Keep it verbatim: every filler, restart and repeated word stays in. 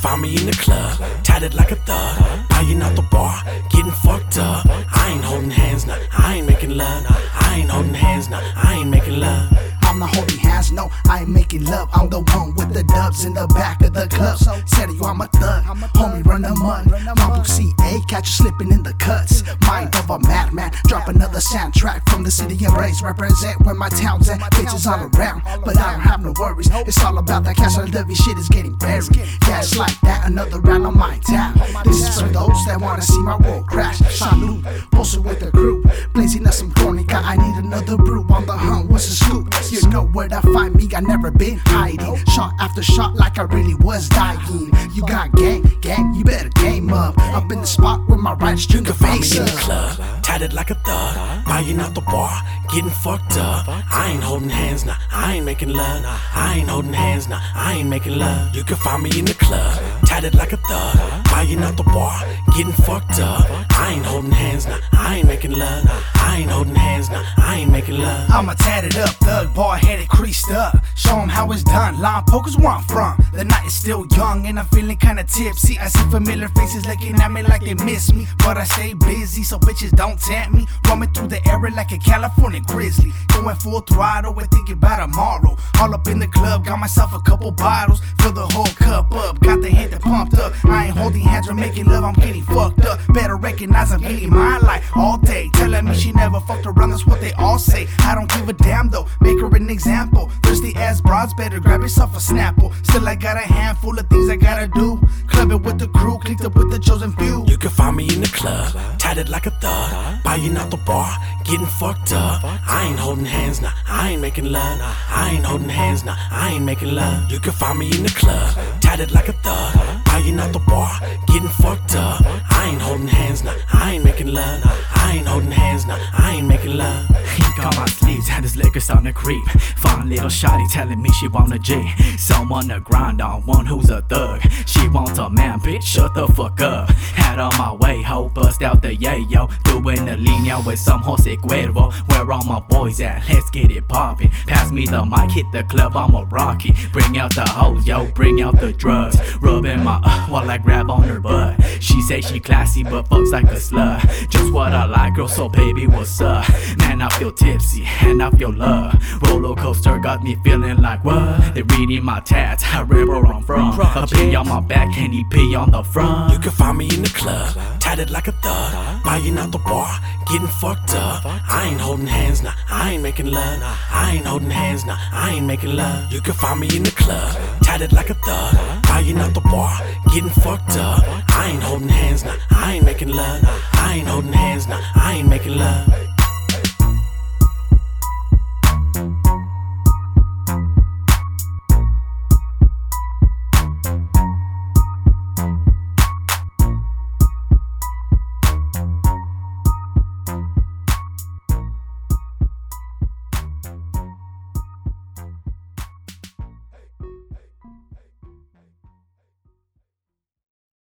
find me in the club, tatted like a thug, buying out the bar, getting fucked up. I ain't holding hands, nah, I ain't making love. I ain't holding hands, nah, I ain't making love. I'm not holding hands, no, I ain't making love. I'm the one with the dubs in the back of the club. Said you, I'm a thug, homie, run the mud. Mambo C A, catch you slipping in the cuts. Mind of a madman, drop another soundtrack from the city of race. Represent where my town's at, bitches all around, but I don't have no worries. It's all about that cash, the shit is getting buried. Yeah, it's like that, another round on my town. This is for those that wanna see my world crash. Salute, posted with the crew, blazing up some cornica. I need another brew on the hunt, what's the scoop? You know where to find me, I never been hiding. Shot after shot like I really was dying. You got gang, gang, you better game up. Up in the spot with my right string You of can find me face in the up. club, tatted like a thug, buying out the bar, getting fucked up. I ain't holding hands, nah, I ain't making love. I ain't holding hands, nah, I ain't making love. You can find me in the club, tatted like a thug, buying out the bar, getting fucked up. I ain't holding hands, nah, I ain't making love. I ain't holding hands, nah, I ain't making love. I'm a tatted up thug, bald headed, creased up. Show 'em how it's done, line poker's where I'm from. The night is still young and I'm feeling kinda tipsy. I see familiar faces looking at me like they miss me, but I stay busy so bitches don't tempt me. Roaming through the area like a California grizzly, going full throttle and thinking about tomorrow. All up in the club, got myself a couple bottles, fill the whole cup up, got the head that pumped up. I ain't holding hands or making love, I'm getting fucked up. Better recognize I'm getting mine like all day. Telling me she never fucked around, that's what they all say. I don't give a damn though, make her an example. Thirsty ass broads, better grab yourself a Snapple. Still I got a handful of things I gotta do. Clubbing with the crew, clicked up with the chosen few. You can find me in the club, tatted like a thug, buying out the bar, getting fucked up. I ain't holding hands, nah, I ain't making love. I ain't holding hands, nah, I ain't making love. You can find me in the club, tatted like a thug, buying out the bar, getting fucked up. I ain't holding hands, nah, I ain't making love. I ain't holding hands, nah, I ain't making love. Ink on my sleeves, and this liquor starting to creep. Fine little shawty telling me she want a G. Someone to grind on, one who's a thug. She wants a man, bitch, shut the fuck up. Had on my way, ho, bust out the yayo. Doing the linea with some Jose Cuervo. Where all my boys at? Let's get it poppin'. Pass me the mic, hit the club, I'm a Rocky. Bring out the hoes, yo, bring out the drugs. Rubbing my uh while I grab on her butt. She say she classy, but fucks like a slut. Just what I like, girl, so baby, what's up? Man, I feel tipsy, and I feel love. Roller coaster got me feeling like what? They reading my tats, I remember where I'm from. A P on my back, and he pee on the front. You can find me in the club, tatted like a thug, buying out the bar, getting fucked up. I ain't holding hands, nah, I ain't making love. I ain't holding hands, nah, I ain't making love. You can find me in the club, tatted like a thug, buying out the bar, getting fucked up. I ain't holding hands, nah, I ain't making love. I ain't holding hands, nah, I ain't making love.